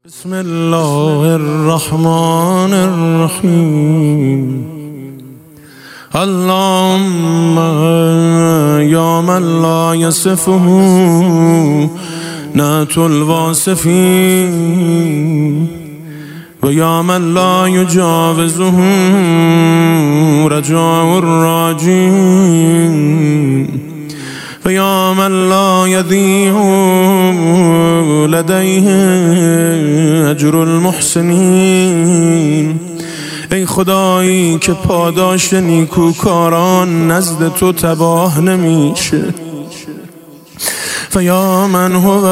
بسم الله الرحمن الرحیم. اللهم یا من لا یصفه نعت الواصفین و یا من لا یجاوزه رجاء الراجین و یا من لا یضیع لدیه اجر المحسنین. ای خدایی که پاداش نیکوکاران نزد تو تباه نمیشه. و یا من هو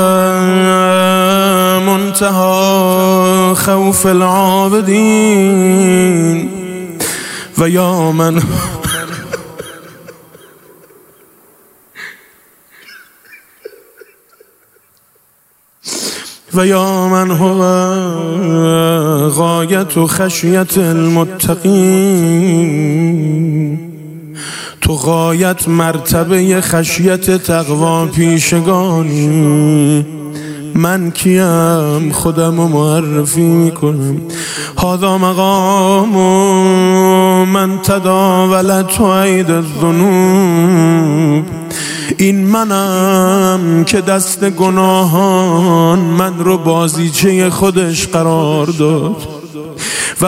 منتهى خوف العابدین و یا من و یا من هو غایت خشیت المتقین. تو غایت مرتبه خشیت تقوا پیشگانی. من کیم خودم معرفی میکنم. هذا مقام من تداولت عید الذنوب. این منم که دست گناهان من رو بازیچه خودش قرار داد. و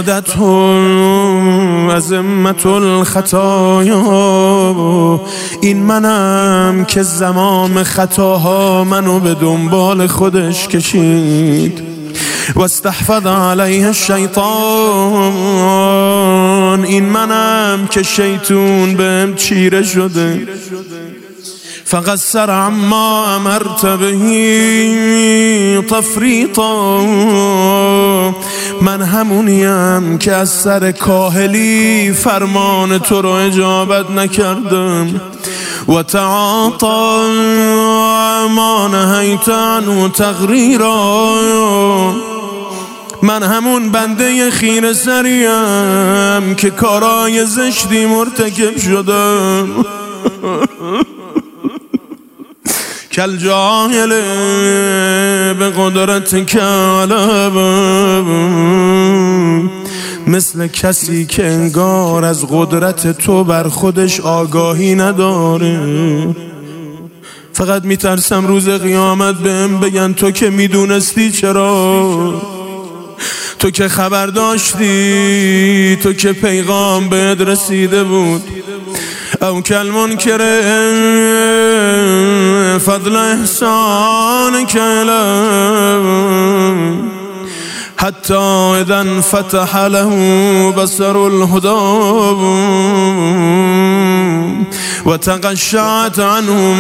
قادتهم ازمت الخطایا. این منم که زمام خطاها منو به دنبال خودش کشید. و استحفظ علیه الشیطان. این منم که شیطون بهم چیره شده. فقصر عما امرت به تفریطا. من همونیم که از سر کاهلی فرمان تو رو اجابت نکردم. و تعاطا ما نهیت عنه تقریرا. من همون بنده خیره سریم که کارای زشتی مرتکب شدم. کل جاهل به قدرت کلب. مثل کسی که انگار از قدرت تو بر خودش آگاهی نداره. فقط میترسم روز قیامت بهم بگن تو که میدونستی چرا؟ تو که خبر داشتی؟ تو که پیغام بهت رسیده بود؟ او کالمنکر فضل احسان کلم. حتی اذا انفتح له بصر الهدى و تقشعت عنه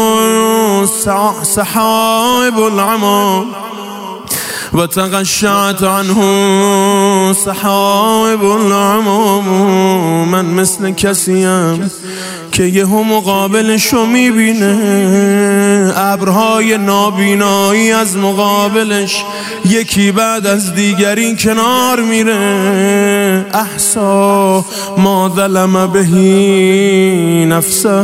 سحائب العمى. و تقشعت عنه سحائب العمى. من مثل کسیم که یهو مقابلشو میبینه. ابرهای نابینایی از مقابلش یکی بعد از دیگری کنار میره. احسا ما ظلم بهی نفسه.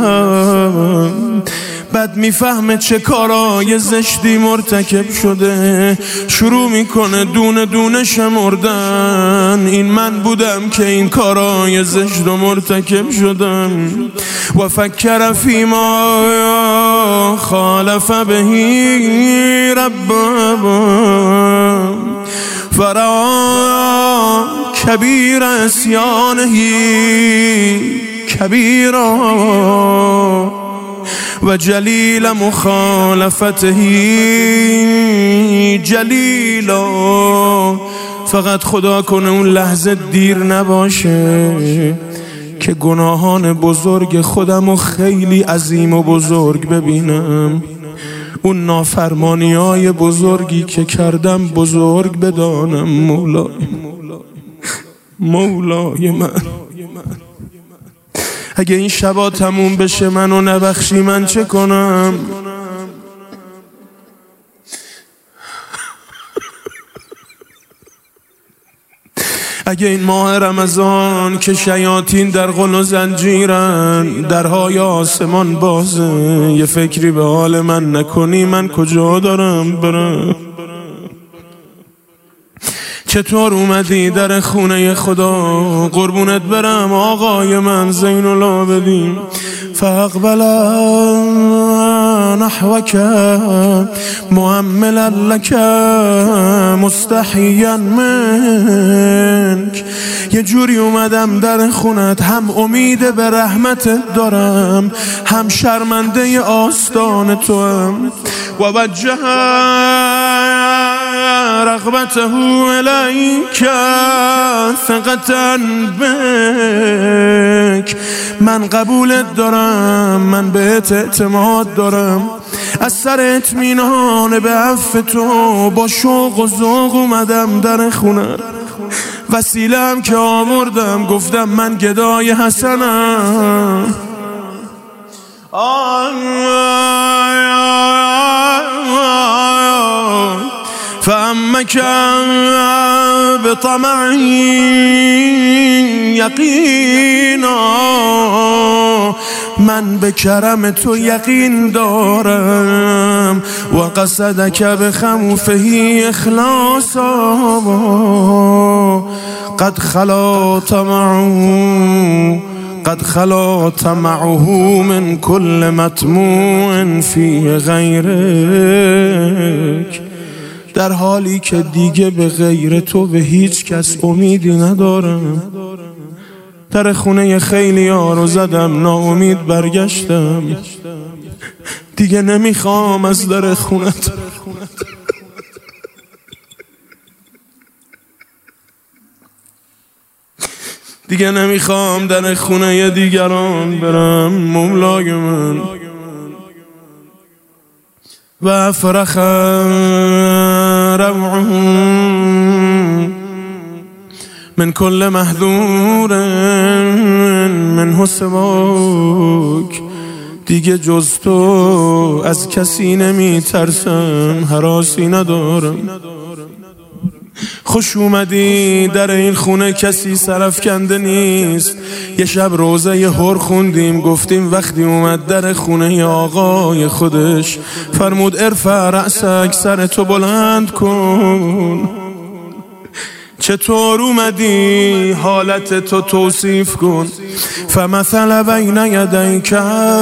بعد میفهمه چه کارای زشتی مرتکب شده. شروع میکنه دونه دونه شمردن. این من بودم که این کارای زشت و مرتکب شدم. و فکر فیما خالف بهی رب فرا کبیر اسیانهی کبیرا و جلیل مخالفته جلیلا. فقط خدا کنه اون لحظه دیر نباشه که گناهان بزرگ خودمو خیلی عظیم و بزرگ ببینم. اون نافرمانی‌های بزرگی که کردم بزرگ بدانم. مولای من، اگه این شبا تموم بشه منو نبخشی من چه کنم؟ اگه این ماه رمضان که شیاطین در غل و زنجیرن، درهای آسمان بازه، یه فکری به حال من نکنی من کجا دارم برم؟ چطور اومدی در خونه خدا؟ قربونت برم آقای من زین العابدین. فاقبل نحوك مؤملا لك مستحیا منك. یه جوری اومدم در خونت، هم امید به رحمتت دارم، هم شرمنده آستان تو هم. و وجه رغبته الیک ثقة بک. من قبولت دارم، من بهت اعتماد دارم، از سر اطمینان به عفو تو با شوق و ذوق اومدم در خونه. وسیله‌ام که آوردم، گفتم من گدای حسنم. فأمك بطمعی یقینا، من به کرم تو یقین دارم. و قصدک بخوفه اخلاصا قد خلا طمعه من كل مطموع فی غیرک. در حالی که دیگه به غیر تو به هیچ کس امیدی ندارم. در خونه خیلی ها رو زدم، ناامید برگشتم. دیگه نمیخوام از در خونت. دیگه نمیخوام در خونه دیگران برم. مولای من و فرخ روعه من كل محذور منه سواک. دیگه جز تو از کسی نمی ترسم، هراسی ندارم. خوش اومدی در این خونه، کسی سرفکنده نیست. یه شب روزه هر خوندیم، گفتیم وقتی اومد در خونه آقای خودش، فرمود ارفع رأسک، سر تو بلند کن. چطور اومدی؟ حالت تو توصیف کن. فمثل بین یدیک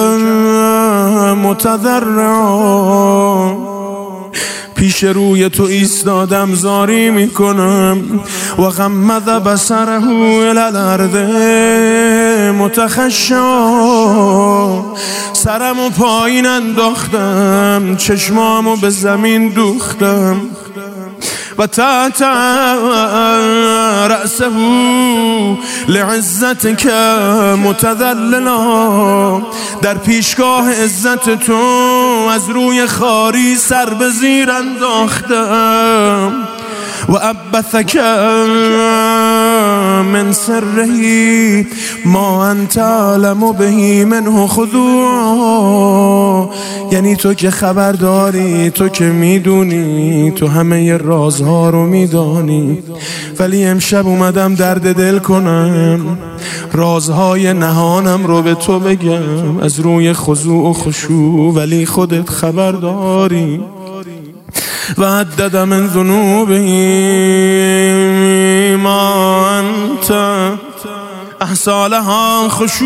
متضرعا، پیش روی تو ایستادم زاری میکنم. و غمض بصره الی الارض متخشعا، سرمو پایین انداختم، چشمامو به زمین دوختم. و تحت رأسه لعزتک متذللا، در پیشگاه عزت تو از روی خاری سر به زیر انداختم. و ابثک من سره ما انت علم به منه خضوعا. یعنی تو که خبر داری، تو که میدونی، تو همه رازها رو میدانی. ولی امشب اومدم درد دل کنم، رازهای نهانم رو به تو بگم از روی خضوع و خشوع. ولی خودت خبر داری. و عدد من ذنوبه ما انت احصی لها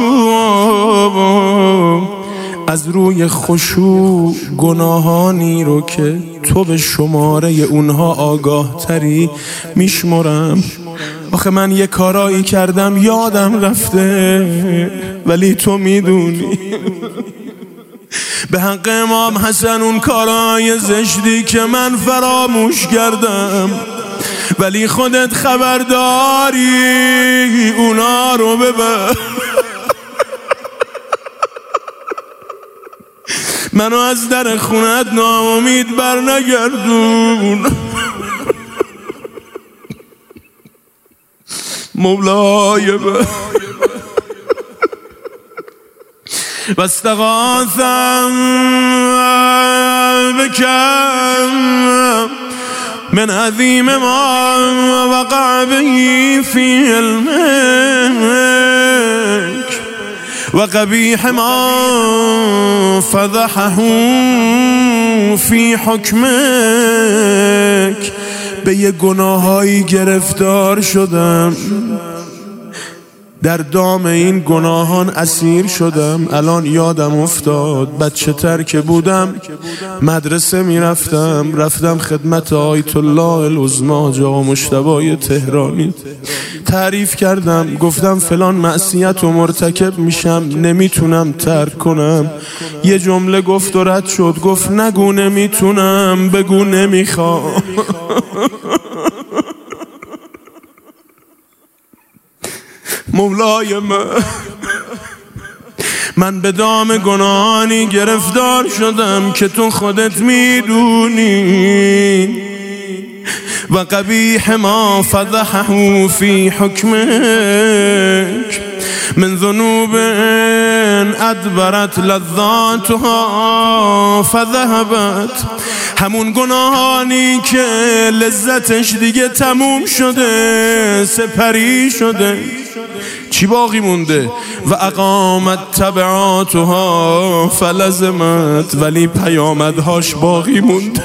خشوع. از روی خشوع گناهانی رو که تو به شماره اونها آگاه تری میشمرم. آخه من یه کارایی کردم یادم رفته، ولی تو میدونی. به حق امام حسن اون کارای زشتی که من فراموش کردم، ولی خودت خبر داری، اونا رو ببر. منو از در خونت ناامید بر نگردون. مولای من و استغاثم بکم من عظیم ما وقع به فی علمک و قبیح ما فضحه فی حکمک. به یه گناهایی گرفتار شدم، در دام این گناهان اسیر شدم. الان یادم افتاد بچه تر که بودم مدرسه رفتم خدمت آیت الله العظمی جا مجتبی تهرانی، تعریف کردم، گفتم فلان معصیت رو مرتکب میشم، نمیتونم ترک کنم. یه جمله گفت و رد شد، گفت نگو نمیتونم، بگو نمیخوام. مولای من به دام گناهانی گرفتار شدم که تو خودت میدونی و قبیح ما فضحه فی حکمک من ذنوب ادبرت لذاتها فذهبت. همون گناهانی که لذتش دیگه تموم شده، سپری شده، چی باقی مونده؟ و اقامت تبعاتها فلزمت، ولی پیامدهاش باقی مونده.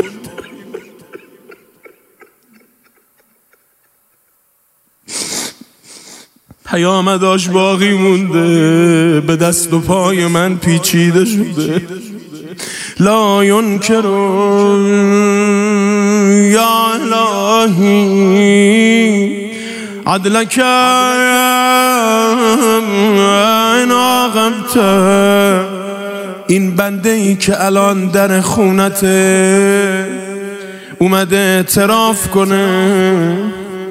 پیامدهاش باقی مونده، به دست و پای من پیچیده شده. لا ینکرون یا الهی عدلک این عاقبت. این بنده ای که الان در خونته اومده اعتراف کنه،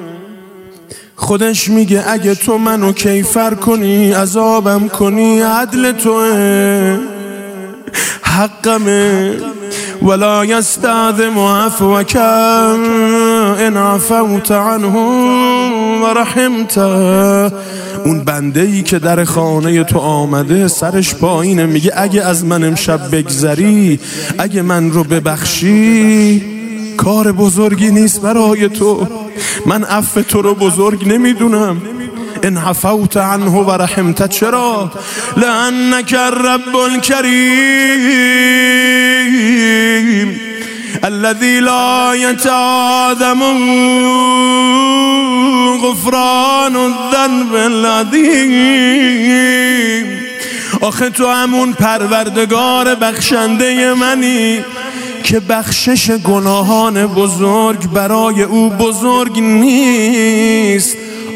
خودش میگه اگه تو منو کیفر کنی، عذابم کنی، عدل توه، حقمه. ولا یستعظم عفوک ان عفوت عنه و رحمت. اون بنده ای که در خانه تو آمده سرش پایینه، میگه اگه از من امشب بگذری، اگه من رو ببخشی، کار بزرگی نیست برای تو، من عفو تو رو بزرگ نمیدونم. ان عفوت عنه و رحمت. چرا؟ لانک الرب الکریم الذی لا یتعاظم غفران الذنب العظیم. آخه تو همون پروردگار بخشنده منی که بخشش گناهان بزرگ برای او بزرگ نیست،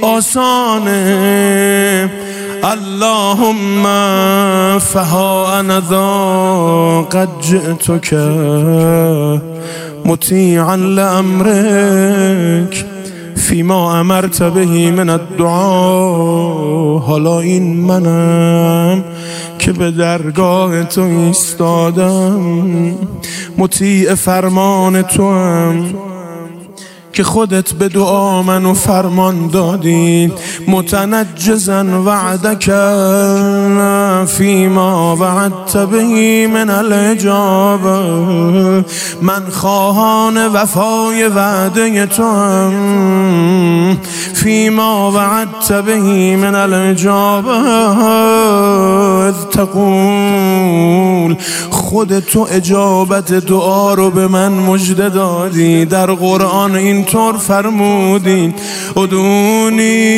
آسانه. اللهم فها انا ذا قد جئتک مطیعا لامرک فیما امرت بهی من الدعا. حالا این منم که به درگاه تو ایستادم، مطیع فرمان تو هم که خودت به دعا منو فرمان دادی. متنجزا وعدک فیما وعدت بهی من الاجابه. من خواهان وفای وعده تو هم فیما وعدت بهی من الاجابه. اذ تقول، خودتو اجابت دعا رو به من مژده دادی. در قرآن اینطور فرمودی ادعونی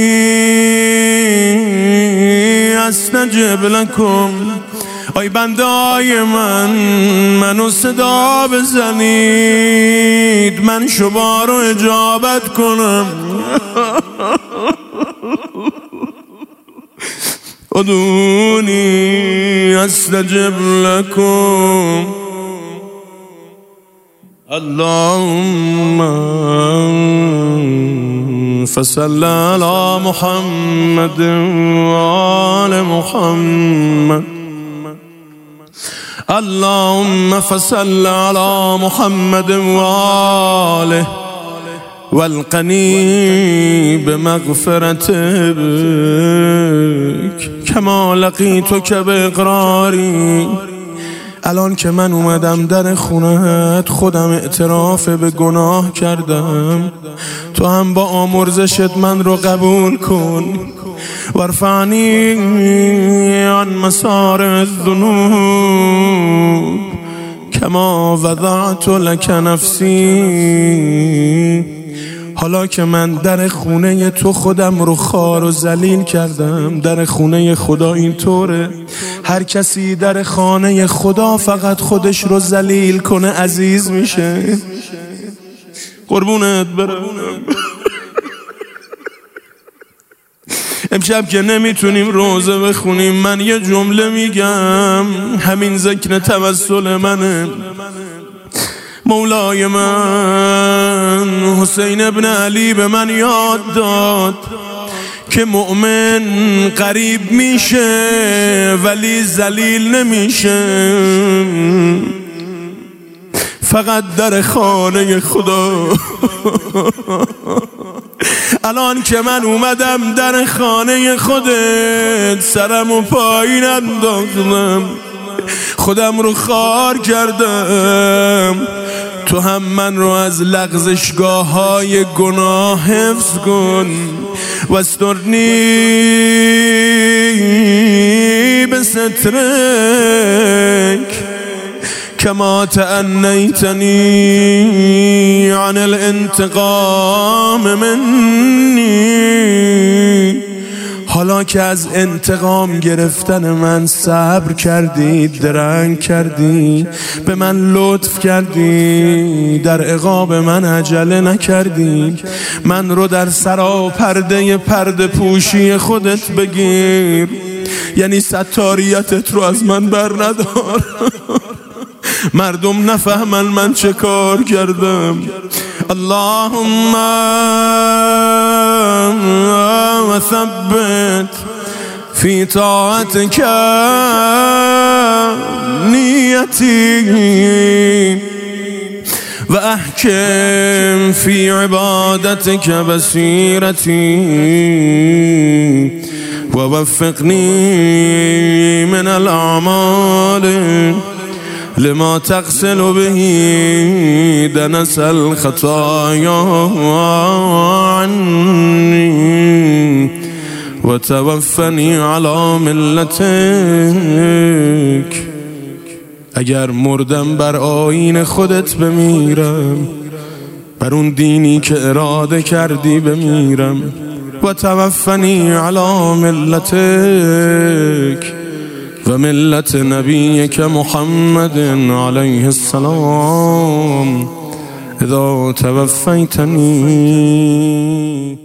استجب لکم. ای بنده‌های منو صدا بزنید، من شما رو اجابت کنم. ادعونی استجب لکم. اللهم فصل علی محمد و آل محمد. اللهم فصل علی محمد و آله والقنی بمغفرتک کما لقیتک باقراری. الان که من اومدم در خونت، خودم اعتراف به گناه کردم، تو هم با آمرزشت من رو قبول کن. وارفعنی عن مسار الذنوب کما وضعت لک نفسی. حالا که من در خونه تو خودم رو خوار و ذلیل کردم. در خونه خدا اینطوره، هر کسی در خانه خدا فقط خودش رو ذلیل کنه عزیز میشه. قربونت برم. امشب که نمیتونیم روزه بخونیم، من یه جمله میگم، همین ذکر توسل منه. مولای من حسین ابن علی به من یاد داد که مؤمن قریب میشه ولی ذلیل نمیشه، فقط در خانه خدا. الان که من اومدم در خانه خودت، سرم و پایین انداختم، خودم رو خار کردم، تو هم من رو از لغزشگاه های گناه حفظ کن. واسترنی به سترک کما تأنیتنی عن الانتقام منی. حالا که از انتقام گرفتن من صبر کردی، درنگ کردی، به من لطف کردی، در عقاب من عجله نکردی، من رو در سراپرده پرده پوشی خودت بگیر، یعنی ستاریتت رو از من بر ندار. مردم نفهمن من چه کار کردم. اللهم وثبت في طاعتك نیتی و احکم فی عبادتك بصیرتی و وفقنی من الاعمال لما تغسل به دنس الخطايا عني و توفنی علی ملتک. اگر مردم بر آیین خودت بمیرم، بر اون دینی که اراده کردی بمیرم، و توفنی علی ملتک و ملت نبیک محمد علیه السلام اذا توفیتنی.